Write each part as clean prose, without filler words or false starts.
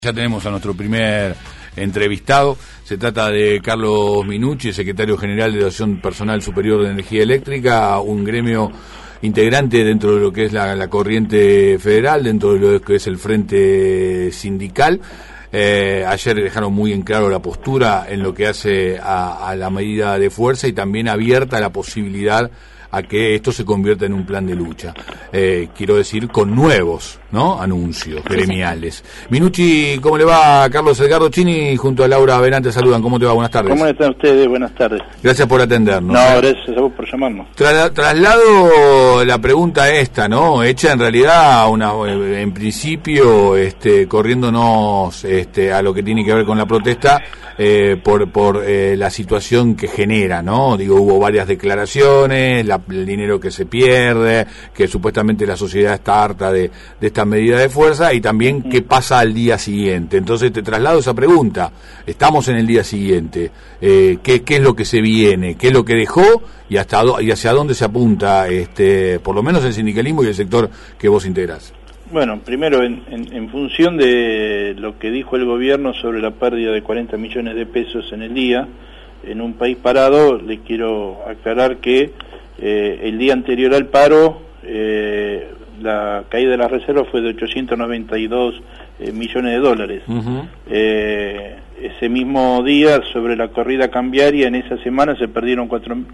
Ya tenemos a nuestro primer entrevistado. Se trata de Carlos Minucci, secretario general de la Asociación Personal Superior de Energía Eléctrica, un gremio integrante dentro de lo que es la corriente federal, dentro de lo que es el frente sindical. Ayer dejaron muy en claro la postura en lo que hace a la medida de fuerza y también abierta la posibilidad a que esto se convierta en un plan de lucha. Quiero decir, con nuevos, ¿no?, anuncios gremiales. Minucci, ¿cómo le va? Carlos Edgardo Chini junto a Laura Verán te saludan. ¿Cómo te va? Buenas tardes. ¿Cómo están ustedes? Buenas tardes. Gracias por atendernos. No, gracias a vos por llamarnos. Traslado la pregunta esta, ¿no?, hecha en realidad en principio, corriéndonos a lo que tiene que ver con la protesta, por la situación que genera, ¿no? Digo, hubo varias declaraciones, el dinero que se pierde, que supuestamente la sociedad está harta de esta medida de fuerza, y también qué pasa al día siguiente. Entonces te traslado esa pregunta. Estamos en el día siguiente. ¿Qué es lo que se viene? ¿Qué es lo que dejó? Y hacia dónde se apunta, por lo menos el sindicalismo y el sector que vos integrás. Bueno, primero, en función de lo que dijo el gobierno sobre la pérdida de 40 millones de pesos en el día, en un país parado, le quiero aclarar que el día anterior al paro, la caída de las reservas fue de 892 millones de dólares. Uh-huh. Ese mismo día, sobre la corrida cambiaria, en esa semana se perdieron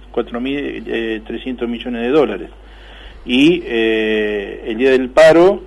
4.300 millones de dólares. Y el día del paro,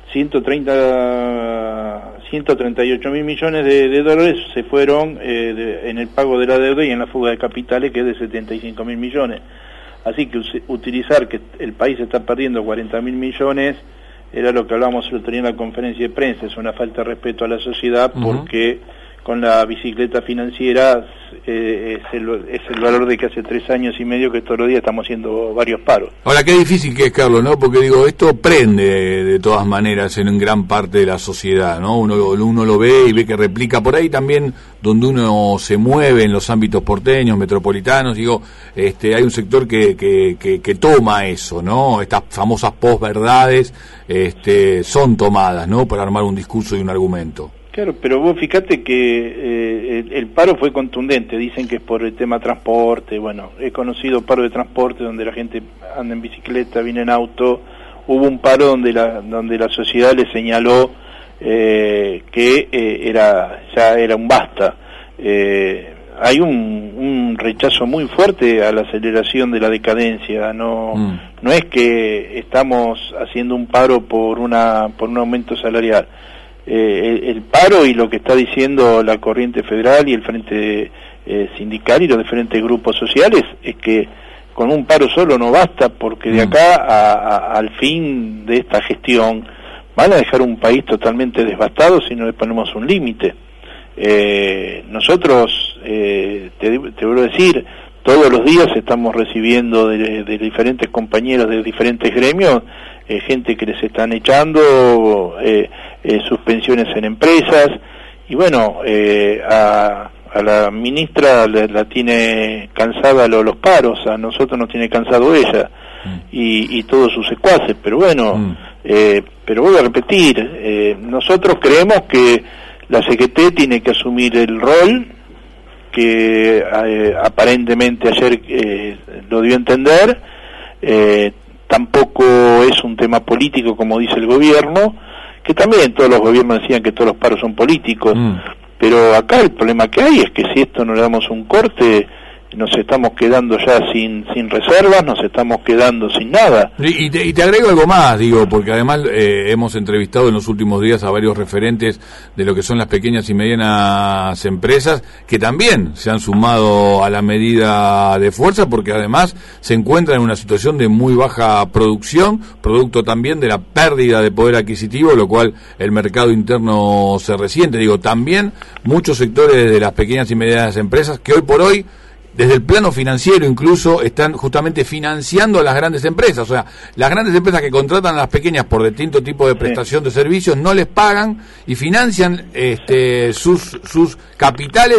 138 mil millones de dólares se fueron en el pago de la deuda y en la fuga de capitales, que es de 75 mil millones. Así que utilizar que el país está perdiendo 40 mil millones, era lo que hablábamos el otro día en la conferencia de prensa, es una falta de respeto a la sociedad, porque con la bicicleta financiera es el valor de que hace 3 años y medio que todos los días estamos haciendo varios paros. Ahora, qué difícil que es, Carlos, ¿no? Porque digo, esto prende de todas maneras en gran parte de la sociedad, ¿no? Uno lo ve y ve que replica por ahí también donde uno se mueve en los ámbitos porteños, metropolitanos. Digo, hay un sector que toma eso, ¿no? Estas famosas posverdades son tomadas, ¿no?, para armar un discurso y un argumento. Claro, pero vos fíjate que el paro fue contundente. Dicen que es por el tema transporte. Bueno, he conocido paro de transporte donde la gente anda en bicicleta, viene en auto. Hubo un paro donde la sociedad le señaló que ya era un basta. Hay un rechazo muy fuerte a la aceleración de la decadencia. No es que estamos haciendo un paro por un aumento salarial. El paro y lo que está diciendo la corriente federal y el frente sindical y los diferentes grupos sociales es que con un paro solo no basta, porque de acá al fin de esta gestión van a dejar un país totalmente devastado si no le ponemos un límite. Nosotros, te vuelvo a decir, todos los días estamos recibiendo de diferentes compañeros de diferentes gremios gente que les están echando, suspensiones en empresas, y bueno, a la ministra la tiene cansada los paros, a nosotros nos tiene cansado ella y todos sus secuaces, pero bueno, pero voy a repetir, nosotros creemos que la CGT tiene que asumir el rol que aparentemente ayer lo dio a entender. Tampoco es un tema político como dice el gobierno, que también todos los gobiernos decían que todos los paros son políticos, pero acá el problema que hay es que si esto no le damos un corte, nos estamos quedando ya sin reservas, nos estamos quedando sin nada. Y te agrego algo más, digo, porque además hemos entrevistado en los últimos días a varios referentes de lo que son las pequeñas y medianas empresas, que también se han sumado a la medida de fuerza, porque además se encuentran en una situación de muy baja producción, producto también de la pérdida de poder adquisitivo, lo cual el mercado interno se resiente. Digo, también muchos sectores de las pequeñas y medianas empresas que hoy por hoy, desde el plano financiero incluso, están justamente financiando a las grandes empresas. O sea, las grandes empresas que contratan a las pequeñas por distinto tipo de prestación de servicios no les pagan y financian sus capitales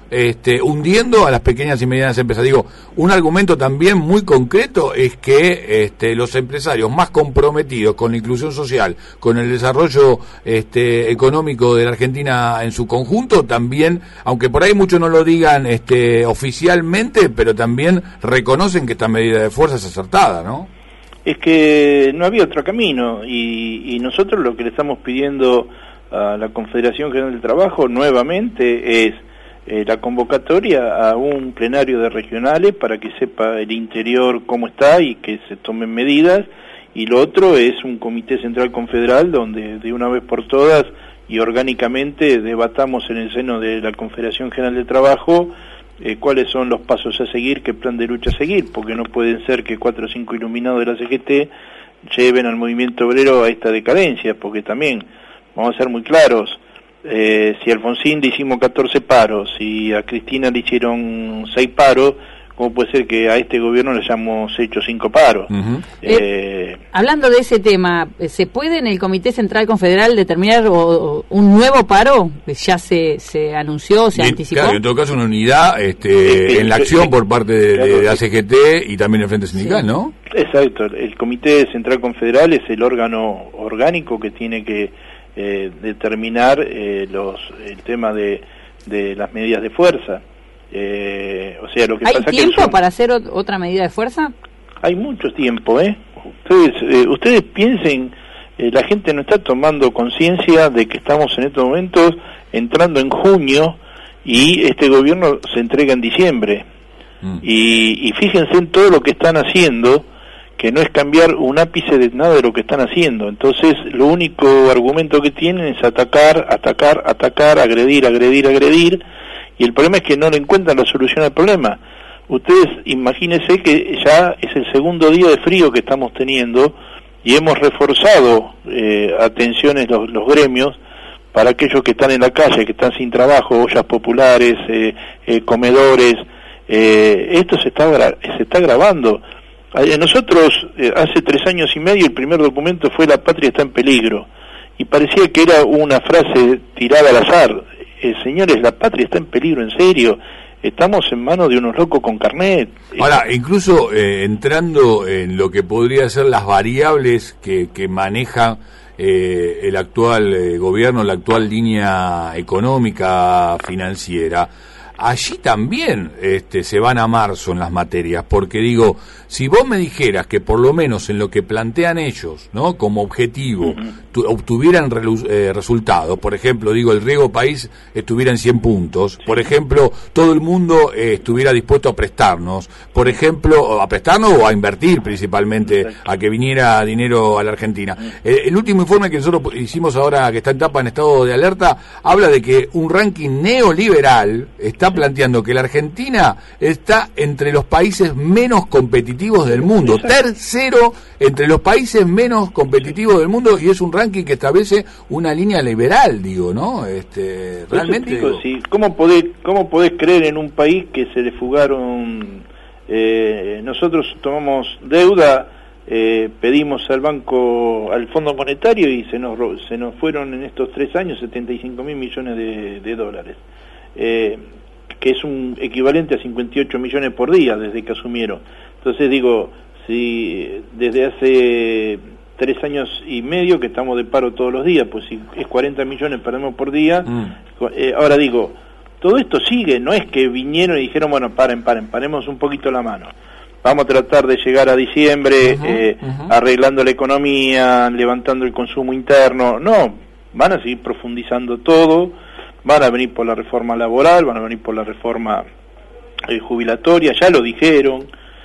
hundiendo a las pequeñas y medianas empresas. Digo, un argumento también muy concreto es que los empresarios más comprometidos con la inclusión social, con el desarrollo económico de la Argentina en su conjunto, también, aunque por ahí muchos no lo digan oficialmente, pero también reconocen que esta medida de fuerza es acertada, ¿no? Es que no había otro camino y nosotros lo que le estamos pidiendo a la Confederación General del Trabajo nuevamente es la convocatoria a un plenario de regionales para que sepa el interior cómo está y que se tomen medidas, y lo otro es un comité central confederal donde de una vez por todas y orgánicamente debatamos en el seno de la Confederación General del Trabajo cuáles son los pasos a seguir, qué plan de lucha a seguir, porque no pueden ser que 4 o 5 iluminados de la CGT lleven al movimiento obrero a esta decadencia, porque también, vamos a ser muy claros, si a Alfonsín le hicimos 14 paros y a Cristina le hicieron 6 paros, ¿cómo puede ser que a este gobierno le hayamos hecho 5 paros? Uh-huh. Hablando de ese tema, ¿se puede en el Comité Central Confederal determinar un nuevo paro? ¿Ya se anunció, se anticipó? Claro, en todo caso una unidad en la acción por parte de la CGT y también el Frente Sindical, sí, ¿no? Exacto, el Comité Central Confederal es el órgano orgánico que tiene que determinar el tema de las medidas de fuerza. O sea, lo que ¿hay pasa tiempo que para hacer otra medida de fuerza? Hay mucho tiempo, Ustedes piensen, la gente no está tomando conciencia de que estamos en estos momentos entrando en junio y este gobierno se entrega en diciembre. Y fíjense en todo lo que están haciendo, que no es cambiar un ápice de nada de lo que están haciendo. Entonces, lo único argumento que tienen es atacar, agredir, y el problema es que no le encuentran la solución al problema. Ustedes imagínense que ya es el segundo día de frío que estamos teniendo y hemos reforzado atenciones los gremios para aquellos que están en la calle, que están sin trabajo, ollas populares, comedores. Esto se está agravando. Nosotros hace 3 años y medio el primer documento fue "La patria está en peligro", y parecía que era una frase tirada al azar. Señores, la patria está en peligro, en serio. Estamos en manos de unos locos con carnet. Ahora, incluso entrando en lo que podría ser las variables que maneja el actual gobierno, la actual línea económica financiera, allí también se van a marzo en las materias, porque digo, si vos me dijeras que por lo menos en lo que plantean ellos, ¿no?, como objetivo, obtuvieran resultados, por ejemplo, digo, el riego país estuviera en 100 puntos, sí, por ejemplo, todo el mundo estuviera dispuesto a prestarnos, por ejemplo, a prestarnos o a invertir principalmente, a que viniera dinero a la Argentina. El último informe que nosotros hicimos ahora, que está en etapa en estado de alerta, habla de que un ranking neoliberal está planteando que la Argentina está entre los países menos competitivos del mundo, tercero entre los países menos competitivos del mundo, y es un ranking que establece una línea liberal, digo, ¿no? Realmente digo, sí. ¿Cómo podés creer en un país que se le fugaron? Nosotros tomamos deuda, pedimos al banco, al Fondo Monetario, y se nos fueron en estos 3 años 75.000 millones de dólares. Que es un equivalente a 58 millones por día desde que asumieron. Entonces digo, si desde hace 3 años y medio que estamos de paro todos los días, pues si es 40 millones perdemos por día, ahora digo, todo esto sigue, no es que vinieron y dijeron, bueno, paremos un poquito la mano. Vamos a tratar de llegar a diciembre arreglando la economía, levantando el consumo interno. No, van a seguir profundizando todo. Van a venir por la reforma laboral, van a venir por la reforma jubilatoria, ya lo dijeron,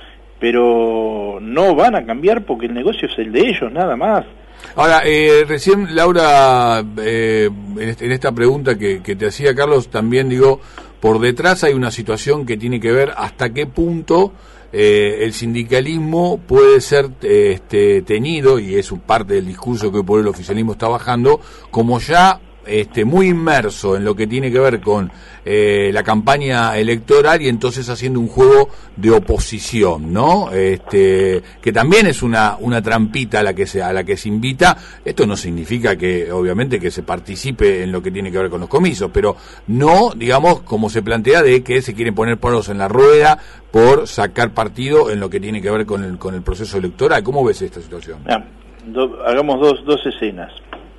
pero no van a cambiar porque el negocio es el de ellos, nada más. Ahora, recién Laura, en esta pregunta que te hacía Carlos, también digo, por detrás hay una situación que tiene que ver hasta qué punto el sindicalismo puede ser tenido, y es parte del discurso que por el oficialismo está bajando, como ya muy inmerso en lo que tiene que ver con la campaña electoral y entonces haciendo un juego de oposición, ¿no? Que también es una trampita a la que se invita. Esto no significa que, obviamente, que se participe en lo que tiene que ver con los comicios, pero no, digamos, como se plantea, de que se quieren poner palos en la rueda por sacar partido en lo que tiene que ver con el proceso electoral. ¿Cómo ves esta situación? Hagamos dos escenas.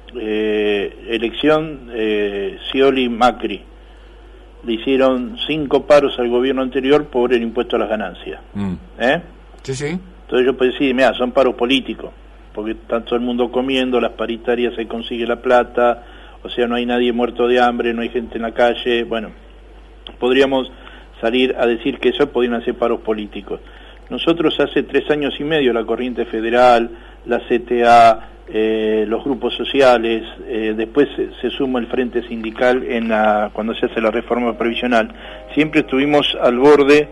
Elección Scioli-Macri. Le hicieron 5 paros al gobierno anterior por el impuesto a las ganancias. Sí, sí. Entonces yo puedo decir, mira, son paros políticos, porque está todo el mundo comiendo, las paritarias se consigue la plata, o sea, no hay nadie muerto de hambre, no hay gente en la calle. Bueno, podríamos salir a decir que eso podrían ser paros políticos. Nosotros hace 3 años y medio, la Corriente Federal, la CTA, los grupos sociales, después se suma el Frente Sindical cuando se hace la reforma previsional, siempre estuvimos al borde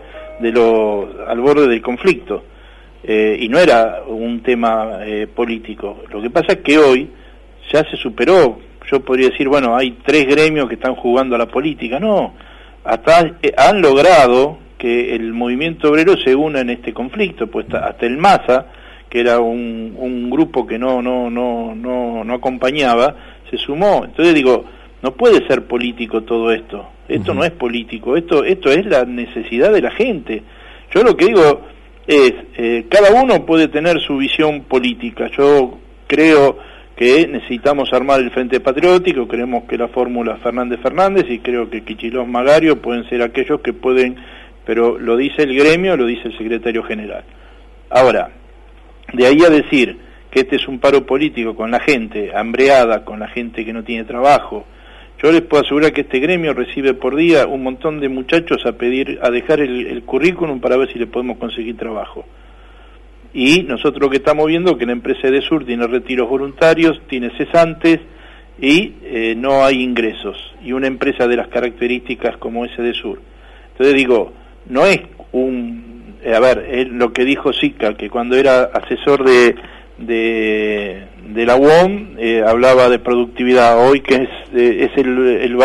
del conflicto, y no era un tema político. Lo que pasa es que hoy ya se superó. Yo podría decir, bueno, hay 3 gremios que están jugando a la política. No, hasta han logrado que el movimiento obrero se una en este conflicto, pues hasta el MASA, que era un grupo que no acompañaba, se sumó. Entonces digo, no puede ser político todo esto. Esto no es político, esto es la necesidad de la gente. Yo lo que digo es, cada uno puede tener su visión política. Yo creo que necesitamos armar el Frente Patriótico, creemos que la fórmula Fernández y creo que Kicillof, Magario pueden ser aquellos que pueden, pero lo dice el gremio, lo dice el secretario general. Ahora, de ahí a decir que este es un paro político con la gente hambreada, con la gente que no tiene trabajo, yo les puedo asegurar que este gremio recibe por día un montón de muchachos a dejar el currículum para ver si le podemos conseguir trabajo. Y nosotros lo que estamos viendo que la empresa Edesur tiene retiros voluntarios, tiene cesantes y no hay ingresos. Y una empresa de las características como es Edesur. Entonces digo, no es lo que dijo Sica, que cuando era asesor de la UOM hablaba de productividad. Hoy que es el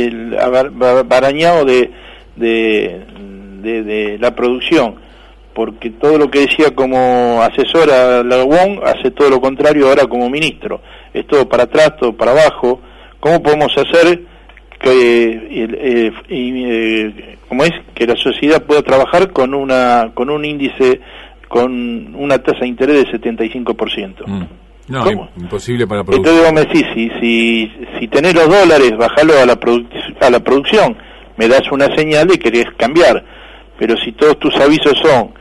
barañado de la producción, porque todo lo que decía como asesor a la UOM hace todo lo contrario ahora como ministro. Es todo para atrás, todo para abajo. ¿Cómo podemos hacer que la sociedad pueda trabajar con un índice, con una tasa de interés de 75%? No, imposible para producir. Entonces vos me decís, si tenés los dólares, bajalo a la producción, me das una señal de que querés cambiar. Pero si todos tus avisos son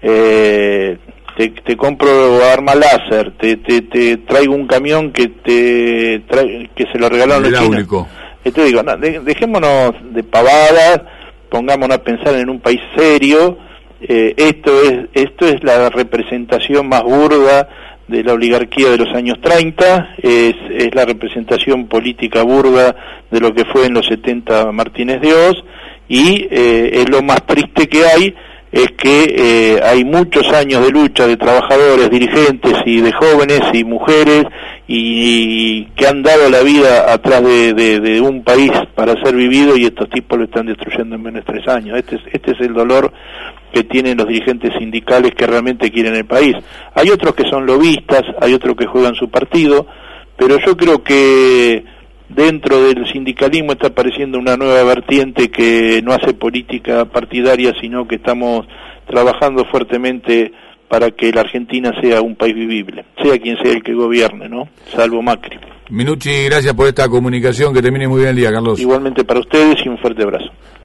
te compro arma láser, te traigo un camión que se lo regalaron los chinos. Entonces digo, no, dejémonos de pavadas, pongámonos a pensar en un país serio. Esto es la representación más burda de la oligarquía de los años 30, es la representación política burda de lo que fue en los 70 Martínez de Oz, y es lo más triste que hay, es que hay muchos años de lucha de trabajadores, dirigentes y de jóvenes y mujeres y que han dado la vida atrás de un país para ser vivido, y estos tipos lo están destruyendo en menos de 3 años. Este es el dolor que tienen los dirigentes sindicales que realmente quieren el país. Hay otros que son lobistas, hay otros que juegan su partido, pero yo creo que dentro del sindicalismo está apareciendo una nueva vertiente que no hace política partidaria, sino que estamos trabajando fuertemente para que la Argentina sea un país vivible, sea quien sea el que gobierne, ¿no? Salvo Macri. Minucci, gracias por esta comunicación, que termine muy bien el día, Carlos. Igualmente para ustedes y un fuerte abrazo.